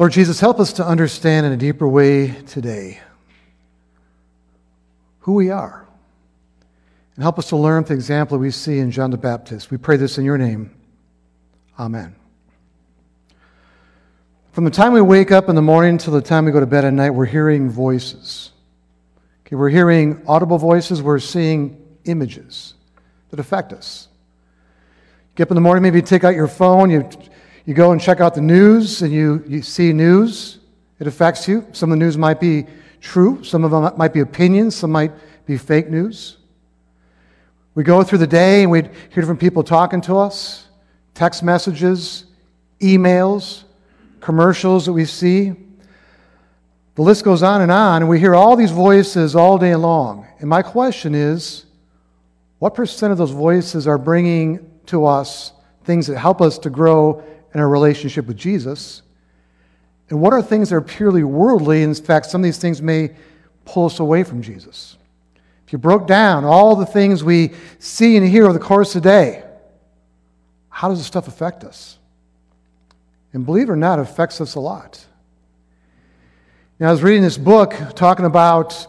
Lord Jesus, help us to understand in a deeper way today who we are. And help us to learn the example we see in John the Baptist. We pray this in your name. Amen. From the time we wake up in the morning till the time we go to bed at night, we're hearing voices. Okay, we're hearing audible voices. We're seeing images that affect us. You get up in the morning, maybe you take out your phone, you go and check out the news, and you see news. It affects you. Some of the news might be true. Some of them might be opinions. Some might be fake news. We go through the day and we hear different people talking to us, text messages, emails, commercials that we see. The list goes on, and we hear all these voices all day long. And my question is, what percent of those voices are bringing to us things that help us to grow in our relationship with Jesus? And what are things that are purely worldly? In fact, some of these things may pull us away from Jesus. If you broke down all the things we see and hear over the course of the day, how does this stuff affect us? And believe it or not, it affects us a lot. Now, I was reading this book talking about,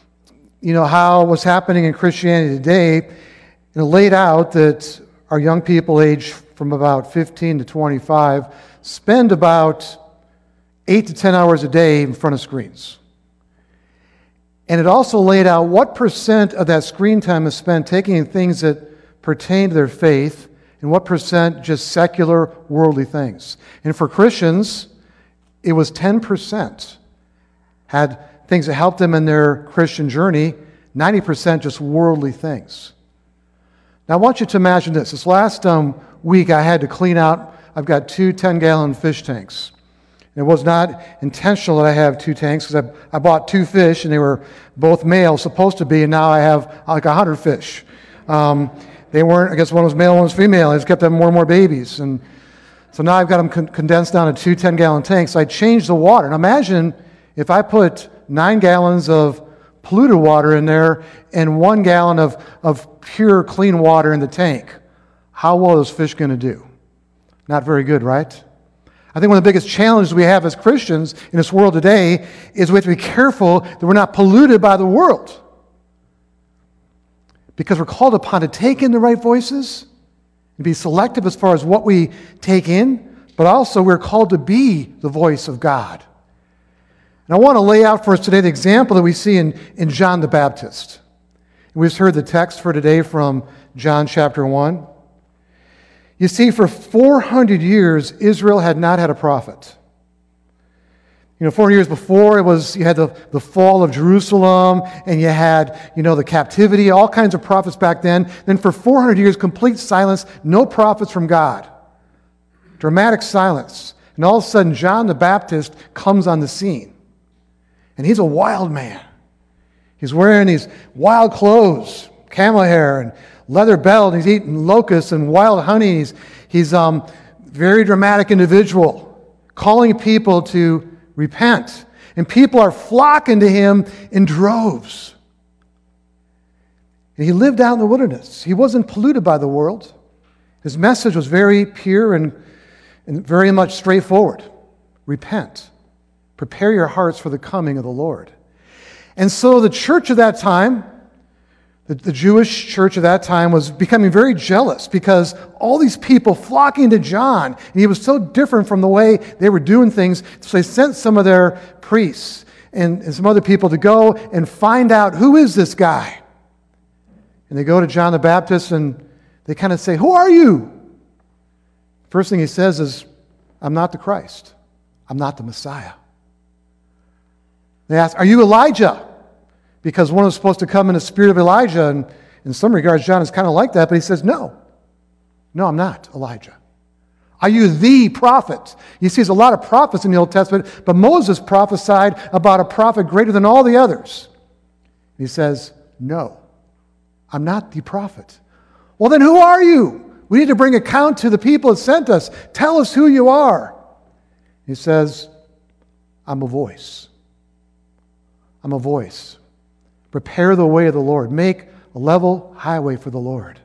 how what's happening in Christianity today, and it laid out that our young people aged from about 15 to 25 spend about 8 to 10 hours a day in front of screens. And it also laid out what percent of that screen time is spent taking in things that pertain to their faith and what percent just secular, worldly things. And for Christians, it was 10% had things that helped them in their Christian journey, 90% just worldly things. Now I want you to imagine this. This last week I had to clean out, I've got 2 10-gallon fish tanks. It was not intentional that I have 2 tanks because I bought 2 fish and they were both male, supposed to be, and now I have like 100 fish. They weren't, I guess one was male, one was female. I just kept having more and more babies. And so now I've got them condensed down to 2 10-gallon tanks. So I changed the water. And imagine if I put 9 gallons of polluted water in there and 1 gallon of pure, clean water in the tank. How well are those fish going to do? Not very good, right? I think one of the biggest challenges we have as Christians in this world today is we have to be careful that we're not polluted by the world. Because we're called upon to take in the right voices and be selective as far as what we take in, but also we're called to be the voice of God. And I want to lay out for us today the example that we see in John the Baptist. We just heard the text for today from John chapter 1. You see, for 400 years, Israel had not had a prophet. 400 years before, you had the fall of Jerusalem, and you had, the captivity, all kinds of prophets back then. Then for 400 years, complete silence, no prophets from God. Dramatic silence. And all of a sudden, John the Baptist comes on the scene. And he's a wild man. He's wearing these wild clothes, camel hair, and leather belt. He's eating locusts and wild honey. He's very dramatic individual, calling people to repent. And people are flocking to him in droves. And he lived out in the wilderness. He wasn't polluted by the world. His message was very pure and very much straightforward. Repent. Prepare your hearts for the coming of the Lord. And so the church of that time, the Jewish church of that time, was becoming very jealous because all these people flocking to John, and he was so different from the way they were doing things, so they sent some of their priests and some other people to go and find out, who is this guy? And they go to John the Baptist and they kind of say, who are you? First thing he says is, I'm not the Christ. I'm not the Messiah. They ask, are you Elijah? Because one was supposed to come in the spirit of Elijah, and in some regards, John is kind of like that, but he says, no, I'm not Elijah. Are you the prophet? You see, there's a lot of prophets in the Old Testament, but Moses prophesied about a prophet greater than all the others. He says, no, I'm not the prophet. Well, then who are you? We need to bring account to the people that sent us. Tell us who you are. He says, I'm a voice. I'm a voice. Prepare the way of the Lord. Make a level highway for the Lord.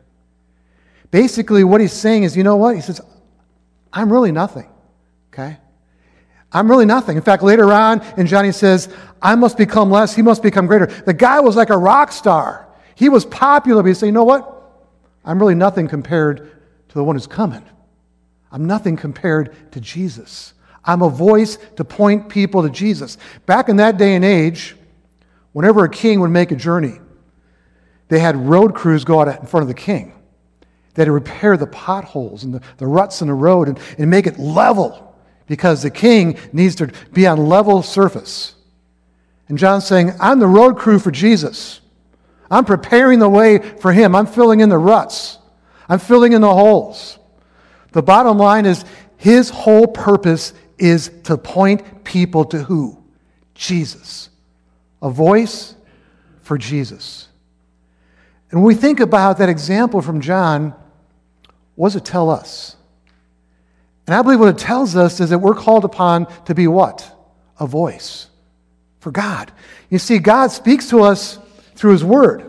Basically, what he's saying is, you know what? He says, I'm really nothing. Okay? I'm really nothing. In fact, later on in John, he says, I must become less, he must become greater. The guy was like a rock star. He was popular, but he said, you know what? I'm really nothing compared to the one who's coming. I'm nothing compared to Jesus. I'm a voice to point people to Jesus. Back in that day and age, whenever a king would make a journey, they had road crews go out in front of the king. They had to repair the potholes and the ruts in the road and make it level, because the king needs to be on level surface. And John's saying, I'm the road crew for Jesus. I'm preparing the way for him. I'm filling in the ruts. I'm filling in the holes. The bottom line is his whole purpose is to point people to who? Jesus. A voice for Jesus. And when we think about that example from John, what does it tell us? And I believe what it tells us is that we're called upon to be what? A voice for God. You see, God speaks to us through his word.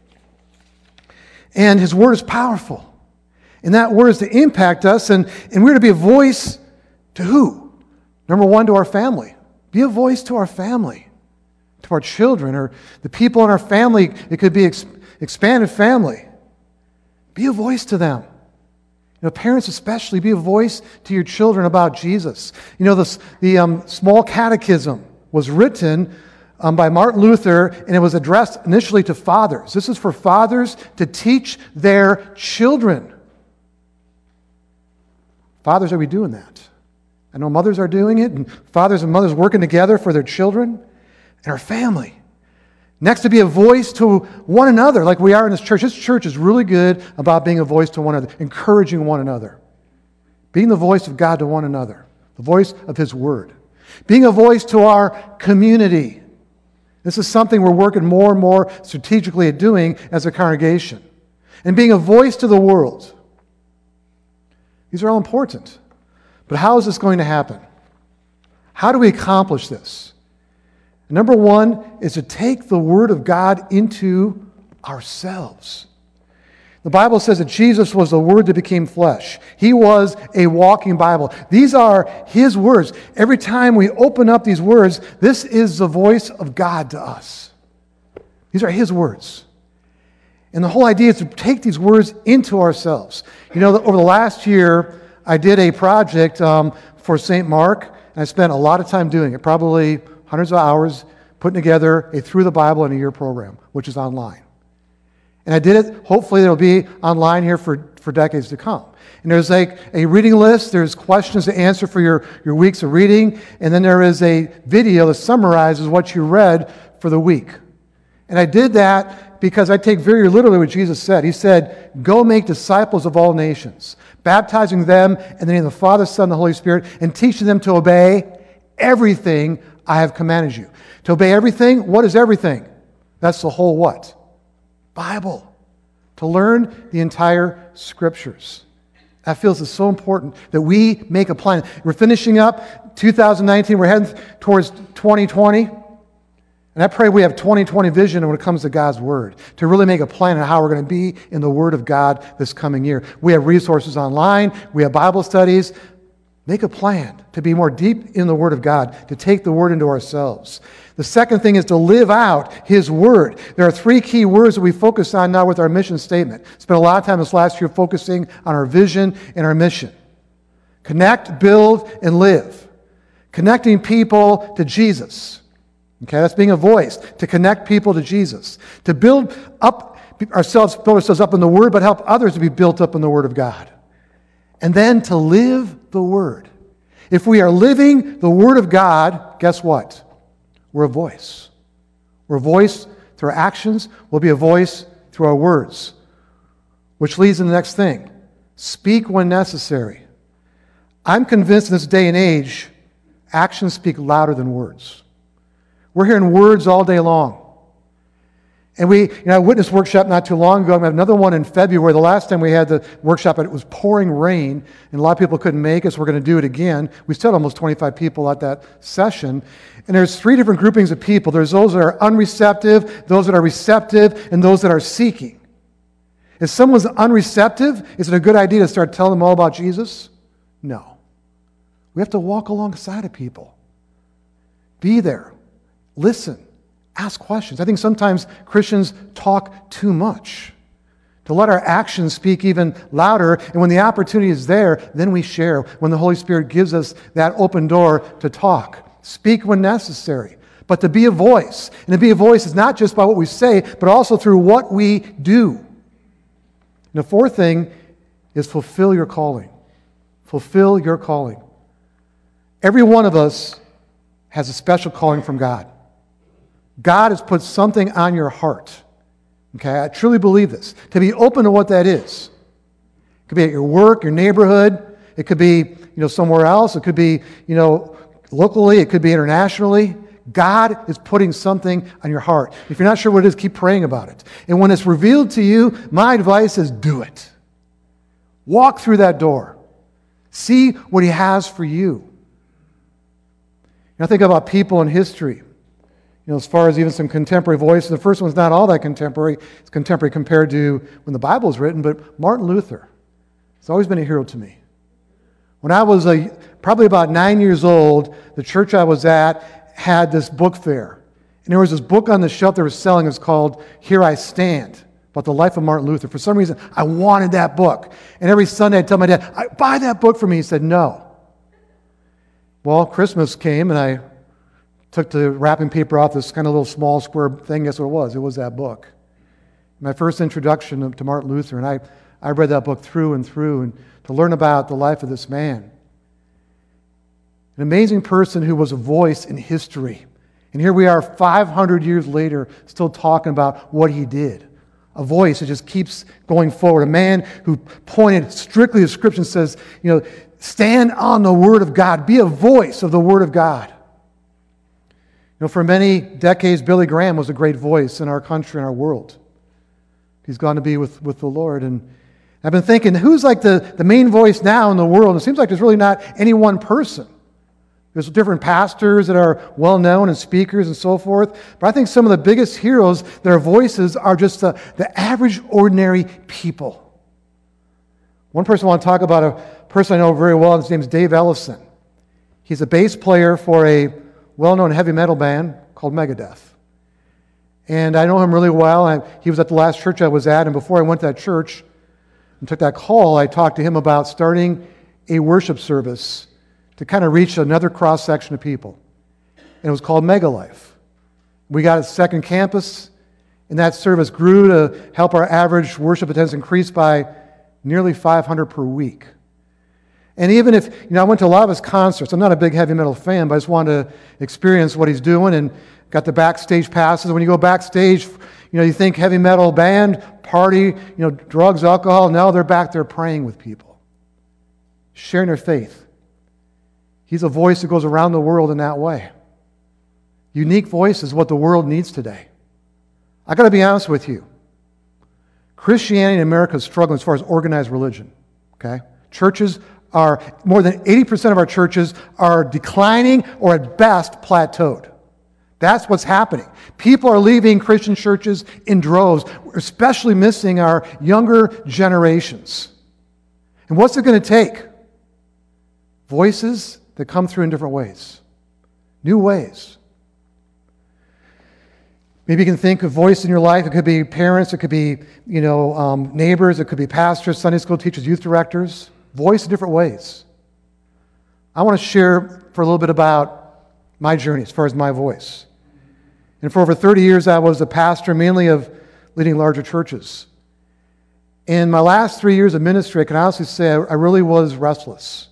And his word is powerful. And that word is to impact us, and we're to be a voice to who? Number one, to our family. Be a voice to our family, to our children, or the people in our family. It could be expanded family. Be a voice to them. You know, parents especially, be a voice to your children about Jesus. You know, the Small Catechism was written by Martin Luther, and it was addressed initially to fathers. This is for fathers to teach their children. Fathers, are we doing that? I know mothers are doing it, and fathers and mothers working together for their children and our family. Next, to be a voice to one another, like we are in this church. This church is really good about being a voice to one another, encouraging one another, being the voice of God to one another, the voice of his word, being a voice to our community. This is something we're working more and more strategically at doing as a congregation, and being a voice to the world. These are all important. But how is this going to happen? How do we accomplish this? Number one is to take the Word of God into ourselves. The Bible says that Jesus was the Word that became flesh. He was a walking Bible. These are his words. Every time we open up these words, this is the voice of God to us. These are his words. And the whole idea is to take these words into ourselves. You know, over the last year, I did a project for St. Mark, and I spent a lot of time doing it, probably hundreds of hours, putting together a Through the Bible in a Year program, which is online. And I did it, hopefully it'll be online here for decades to come. And there's like a reading list, there's questions to answer for your weeks of reading, and then there is a video that summarizes what you read for the week. And I did that because I take very literally what Jesus said. He said, go make disciples of all nations, baptizing them in the name of the Father, Son, and the Holy Spirit, and teaching them to obey everything I have commanded you. To obey everything, what is everything? That's the whole what? Bible. To learn the entire Scriptures. I feel this is so important that we make a plan. We're finishing up 2019. We're heading towards 2020. And I pray we have 2020 vision when it comes to God's Word, to really make a plan on how we're going to be in the Word of God this coming year. We have resources online. We have Bible studies. Make a plan to be more deep in the Word of God, to take the Word into ourselves. The second thing is to live out his Word. There are three key words that we focus on now with our mission statement. Spent a lot of time this last year focusing on our vision and our mission. Connect, build, and live. Connecting people to Jesus. Okay, that's being a voice. To connect people to Jesus. To build ourselves up in the Word, but help others to be built up in the Word of God. And then to live the Word. If we are living the Word of God, guess what? We're a voice. We're a voice through our actions. We'll be a voice through our words. Which leads to the next thing. Speak when necessary. I'm convinced in this day and age, actions speak louder than words. We're hearing words all day long. And I witnessed workshop not too long ago. We had another one in February. The last time we had the workshop, it was pouring rain, and a lot of people couldn't make it, so we're going to do it again. We still had almost 25 people at that session. And there's three different groupings of people. There's those that are unreceptive, those that are receptive, and those that are seeking. If someone's unreceptive, is it a good idea to start telling them all about Jesus? No. We have to walk alongside of people. Be there. Listen. Ask questions. I think sometimes Christians talk too much. To let our actions speak even louder, and when the opportunity is there, then we share. When the Holy Spirit gives us that open door to talk. Speak when necessary. But to be a voice. And to be a voice is not just by what we say, but also through what we do. And the fourth thing is fulfill your calling. Fulfill your calling. Every one of us has a special calling from God. God has put something on your heart. Okay, I truly believe this. To be open to what that is. It could be at your work, your neighborhood. It could be, somewhere else. It could be, locally. It could be internationally. God is putting something on your heart. If you're not sure what it is, keep praying about it. And when it's revealed to you, my advice is do it. Walk through that door. See what He has for you. I think about people in history. As far as even some contemporary voices, the first one's not all that contemporary. It's contemporary compared to when the Bible was written, but Martin Luther. He's always been a hero to me. When I was probably about 9 years old, the church I was at had this book fair. And there was this book on the shelf they were selling. It's called Here I Stand, about the life of Martin Luther. For some reason, I wanted that book. And every Sunday I'd tell my dad, buy that book for me. He said, no. Well, Christmas came, and I took the wrapping paper off this kind of little small square thing. Guess what it was? It was that book. My first introduction to Martin Luther, and I read that book through and through, and to learn about the life of this man. An amazing person who was a voice in history. And here we are 500 years later, still talking about what he did. A voice that just keeps going forward. A man who pointed strictly to Scripture and says, stand on the Word of God. Be a voice of the Word of God. For many decades, Billy Graham was a great voice in our country and our world. He's gone to be with the Lord. And I've been thinking, who's like the main voice now in the world? And it seems like there's really not any one person. There's different pastors that are well-known and speakers and so forth. But I think some of the biggest heroes, their voices are just the average, ordinary people. One person I want to talk about, a person I know very well, his name is Dave Ellison. He's a bass player for a well-known heavy metal band called Megadeth. And I know him really well. He was at the last church I was at, and before I went to that church and took that call, I talked to him about starting a worship service to kind of reach another cross-section of people. And it was called Megalife. We got a second campus, and that service grew to help our average worship attendance increase by nearly 500 per week. And even if, I went to a lot of his concerts. I'm not a big heavy metal fan, but I just wanted to experience what he's doing and got the backstage passes. When you go backstage, you think heavy metal band, party, drugs, alcohol. No, they're back there praying with people, sharing their faith. He's a voice that goes around the world in that way. Unique voice is what the world needs today. I got to be honest with you. Christianity in America is struggling as far as organized religion. Okay? More than 80% of our churches are declining or at best plateaued. That's what's happening. People are leaving Christian churches in droves. We're especially missing our younger generations. And what's it going to take? Voices that come through in different ways. New ways. Maybe you can think of voice in your life. It could be parents. It could be, neighbors. It could be pastors, Sunday school teachers, youth directors. Voice in different ways. I want to share for a little bit about my journey as far as my voice. And for over 30 years, I was a pastor mainly of leading larger churches. In my last 3 years of ministry, I can honestly say I really was restless.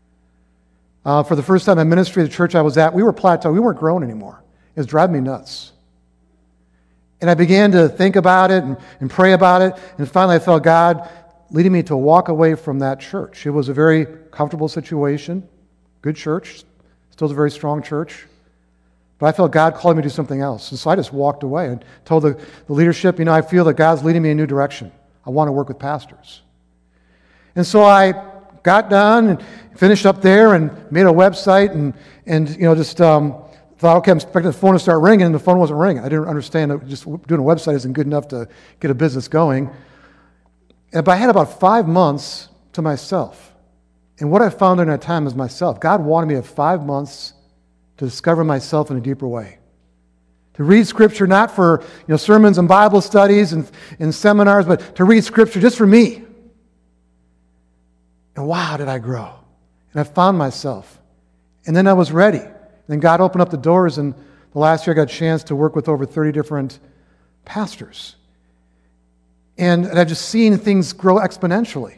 For the first time in ministry, the church I was at, we were plateaued. We weren't growing anymore. It was driving me nuts. And I began to think about it and pray about it. And finally, I felt God leading me to walk away from that church. It was a very comfortable situation, good church, still a very strong church. But I felt God calling me to do something else. And so I just walked away and told the leadership, I feel that God's leading me in a new direction. I want to work with pastors. And so I got done and finished up there and made a website and thought, okay, I'm expecting the phone to start ringing, and the phone wasn't ringing. I didn't understand that just doing a website isn't good enough to get a business going. But I had about 5 months to myself. And what I found during that time is myself. God wanted me to have 5 months to discover myself in a deeper way. To read Scripture not for sermons and Bible studies and seminars, but to read Scripture just for me. And wow, did I grow. And I found myself. And then I was ready. And then God opened up the doors, and the last year I got a chance to work with over 30 different pastors. And I've just seen things grow exponentially.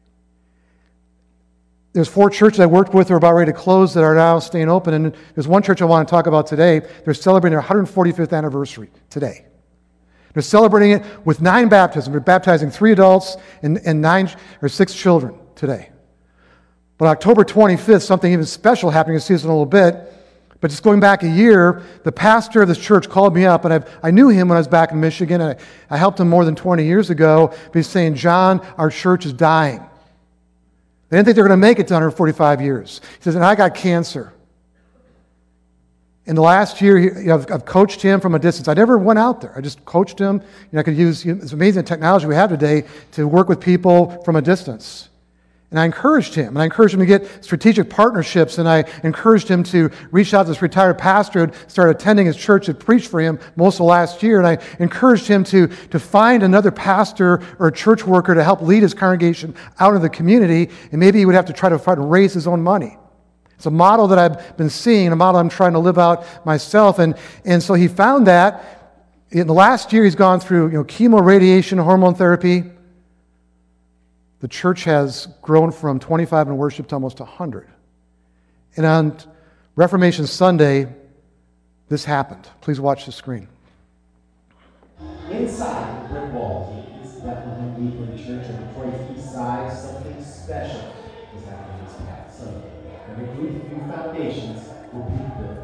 There's 4 churches I worked with that are about ready to close that are now staying open. And there's one church I want to talk about today. They're celebrating their 145th anniversary today. They're celebrating it with 9 baptisms. They're baptizing 3 adults and 9 or 6 children today. But October 25th, something even special happening. You'll see this in a little bit. But just going back a year, the pastor of this church called me up, and I knew him when I was back in Michigan. And I helped him more than 20 years ago. But he's saying, John, our church is dying. They didn't think they were going to make it to 145 years. He says, and I got cancer. In the last year, I've coached him from a distance. I never went out there. I just coached him. I could use this amazing technology we have today to work with people from a distance. And I encouraged him. And I encouraged him to get strategic partnerships. And I encouraged him to reach out to this retired pastor who started attending his church that preached for him most of last year. And I encouraged him to find another pastor or a church worker to help lead his congregation out in the community. And maybe he would have to try to raise his own money. It's a model that I've been seeing, a model I'm trying to live out myself. And so he found that in the last year he's gone through chemo, radiation, hormone therapy. The church has grown from 25 in worship to almost 100. And on Reformation Sunday, this happened. Please watch the screen. Inside the brick walls of East Bethlehem Lutheran Church on Detroit's east side, something special was happening this past Sunday. And a group of new foundations were being built.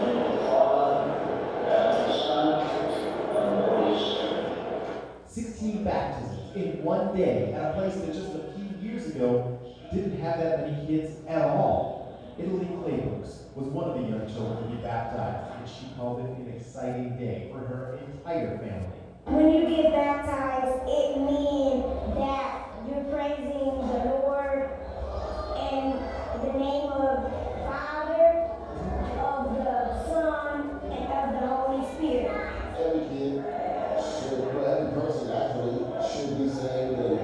16 baptisms in one day at a place that just a few years ago didn't have that many kids at all. Italy Claybrooks was one of the young children to be baptized, and she called it an exciting day for her entire family. When you get baptized, it means that you're praising the Lord in the name of the Father, of the Son, and of the Holy Spirit. Every kid should, every person actually should be saved and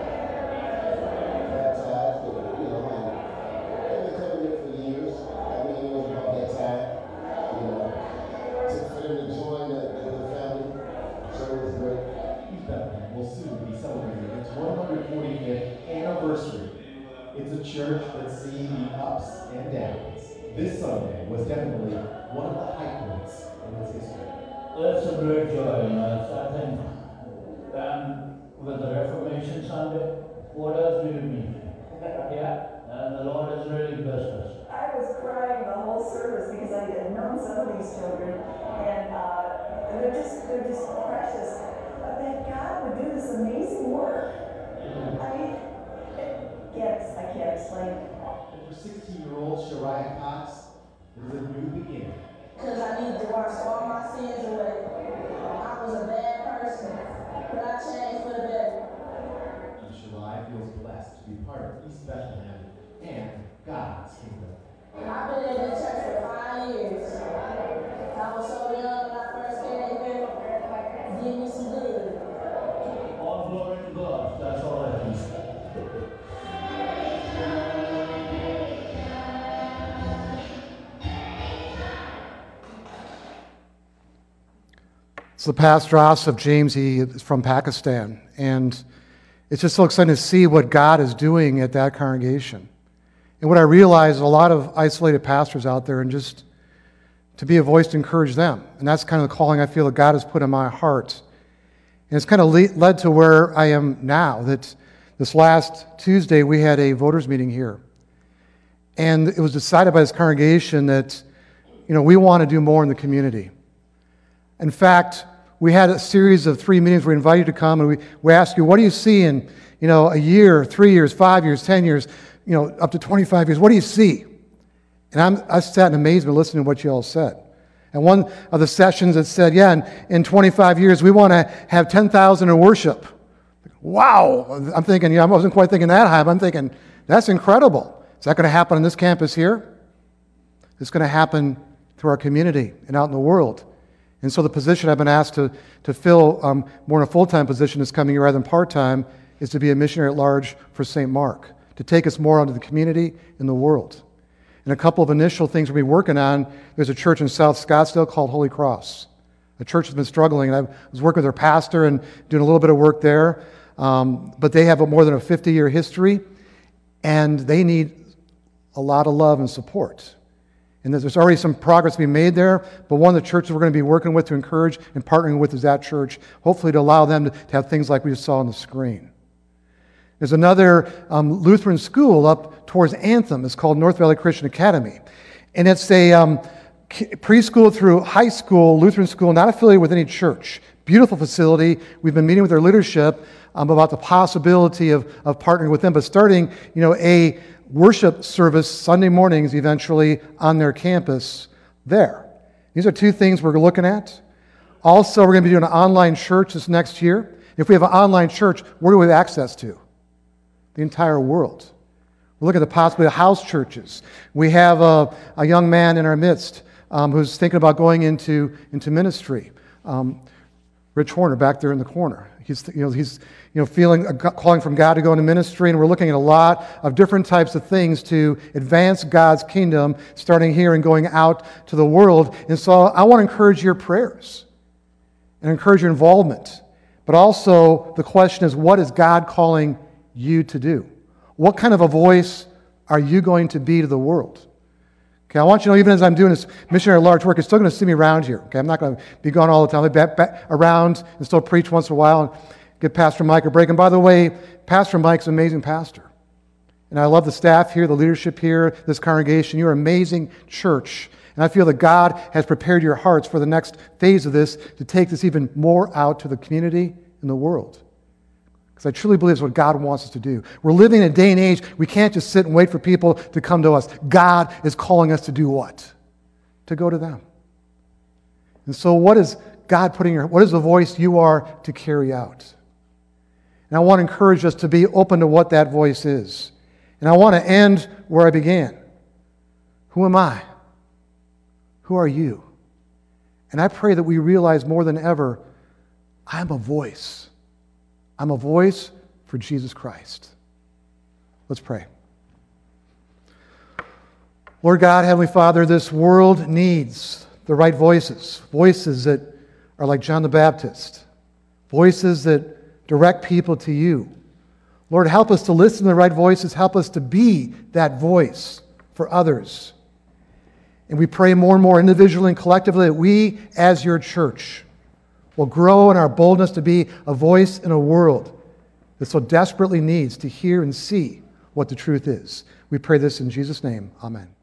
baptized, and they've been coming here for years. I mean, it was about that time, for them to join the family. So it was great. East Bethlehem will soon be celebrating its 145th anniversary. It's a church that's seen the ups and downs. This Sunday was definitely one of the high points in its history. It's a great joy, I think. And with the Reformation Sunday, what else do you need? Yeah, and the Lord has really blessed us. I was crying the whole service because I had known some of these children, and they're just precious. But that God would do this amazing work. I mean, I can't explain it. And for 16-year-old Shariah Cox, it was a new beginning. Because I needed to wash all my sins away. I was a bad person, but I changed for the better. And Shariah feels blessed to be part of East Bethlehem and God's kingdom. I've been in the church for 5 years. I was so young when I first came here. Did me some good. All glory to God, that's all I can say. It's the pastor Asif James. He is from Pakistan. And it's just so exciting to see what God is doing at that congregation. And what I realize is a lot of isolated pastors out there, and just to be a voice to encourage them. And that's kind of the calling I feel that God has put in my heart. And it's kind of led to where I am now, that this last Tuesday we had a voters meeting here. And it was decided by this congregation that, we want to do more in the community. In fact, we had a series of 3 meetings. We invited you to come, and we asked you, what do you see in, a year, 3 years, 5 years, 10 years, up to 25 years? What do you see? And I sat in amazement listening to what you all said. And one of the sessions that said, in 25 years, we want to have 10,000 in worship. Wow! I'm thinking, I wasn't quite thinking that high, but I'm thinking That's incredible. Is that going to happen on this campus here? It's going to happen through our community and out in the world. And so the position I've been asked to fill more in a full-time position this coming year rather than part-time is to be a missionary at large for St. Mark, to take us more onto the community and the world. And a couple of initial things we'll be working on, there's a church in South Scottsdale called Holy Cross. A church has been struggling, and I was working with their pastor and doing a little bit of work there. But they have more than a 50-year history, and they need a lot of love and support. And there's already some progress being made there, but one of the churches we're going to be working with to encourage and partnering with is that church, hopefully to allow them to have things like we just saw on the screen. There's another Lutheran school up towards Anthem. It's called North Valley Christian Academy. And it's a preschool through high school Lutheran school, not affiliated with any church. Beautiful facility. We've been meeting with their leadership about the possibility of partnering with them, but starting a worship service Sunday mornings eventually on their campus there. These are two things we're looking at. Also, we're going to be doing an online church this next year. If we have an online church, where do we have access to? The entire world. We're looking at the possibility of house churches. We have a young man in our midst who's thinking about going into ministry. Rich Horner back there in the corner. He's feeling a calling from God to go into ministry, and we're looking at a lot of different types of things to advance God's kingdom, starting here and going out to the world. And so I want to encourage your prayers and encourage your involvement. But also the question is, what is God calling you to do? What kind of a voice are you going to be to the world? Okay, I want you to know, even as I'm doing this missionary large work, you're still going to see me around here. Okay, I'm not going to be gone all the time. I'll be back around and still preach once in a while and give Pastor Mike a break. And by the way, Pastor Mike's an amazing pastor. And I love the staff here, the leadership here, this congregation. You're an amazing church. And I feel that God has prepared your hearts for the next phase of this to take this even more out to the community and the world. Because I truly believe it's what God wants us to do. We're living in a day and age, we can't just sit and wait for people to come to us. God is calling us to do what? To go to them. And so what is God putting what is the voice you are to carry out? And I want to encourage us to be open to what that voice is. And I want to end where I began. Who am I? Who are you? And I pray that we realize more than ever, I'm a voice. I'm a voice for Jesus Christ. Let's pray. Lord God, Heavenly Father, this world needs the right voices. Voices that are like John the Baptist. Voices that direct people to you. Lord, help us to listen to the right voices. Help us to be that voice for others. And we pray more and more individually and collectively that we, as your church, will grow in our boldness to be a voice in a world that so desperately needs to hear and see what the truth is. We pray this in Jesus' name. Amen.